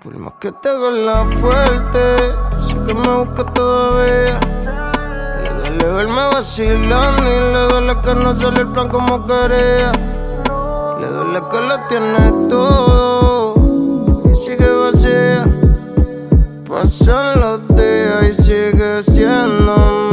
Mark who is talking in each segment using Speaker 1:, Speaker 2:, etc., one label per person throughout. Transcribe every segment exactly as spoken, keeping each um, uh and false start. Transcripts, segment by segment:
Speaker 1: Por más que te haga la fuerte, sé que me busca todavía. Le duele verme vacilando y le duele que no sale el plan como quería. Le duele que lo tiene todo y sigue vacía. Pasan los días y sigue siendo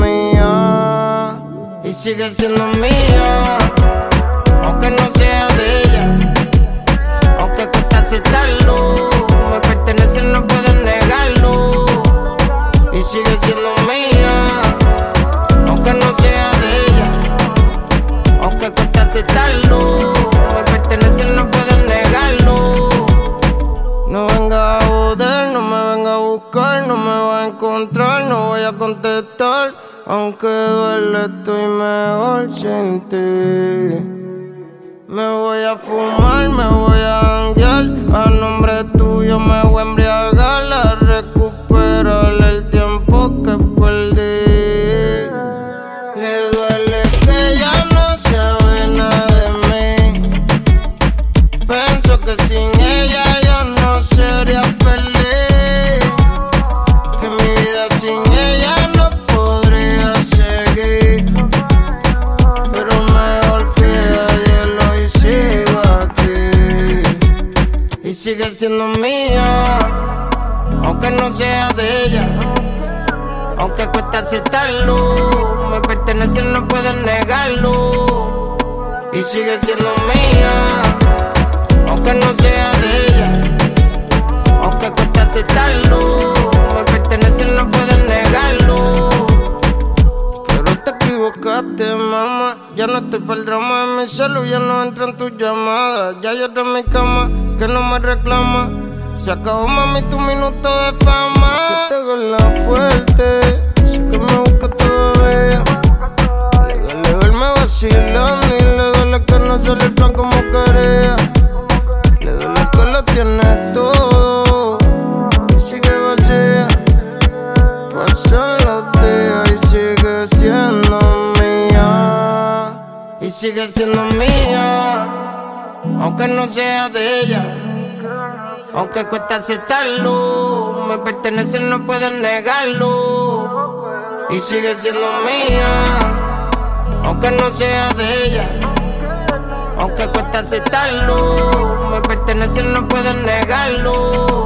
Speaker 1: mía. Y sigue siendo mía, aunque no sea de ella. Aunque cuesta aceptarlo, me pertenece, no puedes negarlo. Y sigue siendo mía, aunque no sea de ella. Aunque cuesta aceptarlo, me pertenece, no puedes negarlo. No venga a joder, no me venga a buscar, no me va a encontrar, no voy a contestar. Aunque duele, estoy mejor sin ti. Me voy a fumar, me voy a janguear. A nombre tuyo me voy a embriagar. A recuperar el tiempo que perdí. Le duele que ya no sabe nada de mí. Pienso que sin ella yo no sería feliz. Que mi vida sin ella no podría seguir. Pero mejor que ayer hoy sigo aquí. Y sigue siendo mía, aunque no sea de ella. Aunque cuesta aceptarlo, me pertenece, no puedes negarlo. Y sigue siendo mía, aunque no sea de ella. Aunque cuesta aceptarlo, me pertenece, no puedes negarlo. Pero te equivocaste, mamá. Ya no estoy para el drama en mi celu, ya no entran tus llamadas. Ya lloré en mi cama, que no me reclama. Se acabó, mami, tu minuto de fama. Que te haga la fuerte, sé que me busca todavía. Le duele verme vacilando y le duele que no sale el plan como quería. Le duele que lo tiene todo y sigue vacía. Pasan los días y sigue siendo mía. Y sigue siendo mía, aunque no sea de ella. Aunque cuesta aceptarlo, me pertenece, no puedes negarlo. Y sigue siendo mía, aunque no sea de ella. Aunque cuesta aceptarlo, me pertenece, no puedes negarlo.